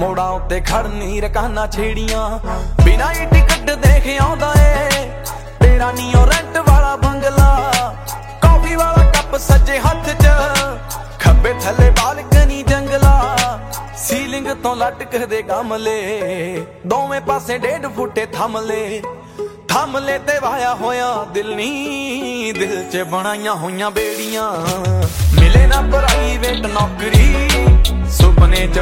ਮੋੜਾਂ ਉੱਤੇ ਖੜਨੀ ਰਕਾਨਾ ਛੇੜੀਆਂ ਬਿਨਾਂ ਹੀ ਟਿਕਟ ਦੇਖ ਆਉਂਦਾ ਏ ਤੇਰਾ ਨੀਓ ਰੈਂਟ ਵਾਲਾ ਬੰਗਲਾ ਕਾਫੀ ਵਾਲਾ ਕੱਪ ਸੱਜੇ ਹੱਥ 'ਚ ਖੱਬੇ ਥੱਲੇ ਬਾਲਕਨੀ ਜੰਗਲਾ ਸੀਲਿੰਗ ਤੋਂ ਲਟਕਦੇ ਗਮਲੇ ਦੋਵੇਂ ਪਾਸੇ 1.5 ਫੁੱਟੇ ਥਮਲੇ ਤੇ ਵਾਇਆ ਹੋਇਆ ਦਿਲ ਨੀ ਦਿਲ 'ਚ ਬਣਾਈਆਂ ਹੋਈਆਂ ਬੇੜੀਆਂ ਮਿਲੇ ਨਾ ਪ੍ਰਾਈਵੇਟ ਨੌਕਰੀ ਸੁਪਨੇ 'ਚ